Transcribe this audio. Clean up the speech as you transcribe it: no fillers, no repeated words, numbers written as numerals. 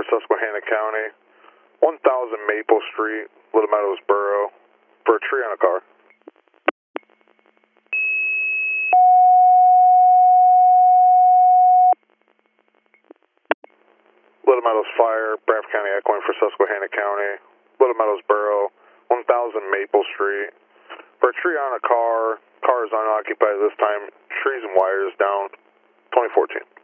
Susquehanna County, 1000 Maple Street, Little Meadows Borough, for a tree on a car. Little Meadows Fire, Bradford County echoing for Susquehanna County, Little Meadows Borough, 1000 Maple Street, for a tree on a car. Car is unoccupied at this time. Trees and wires down. 2014.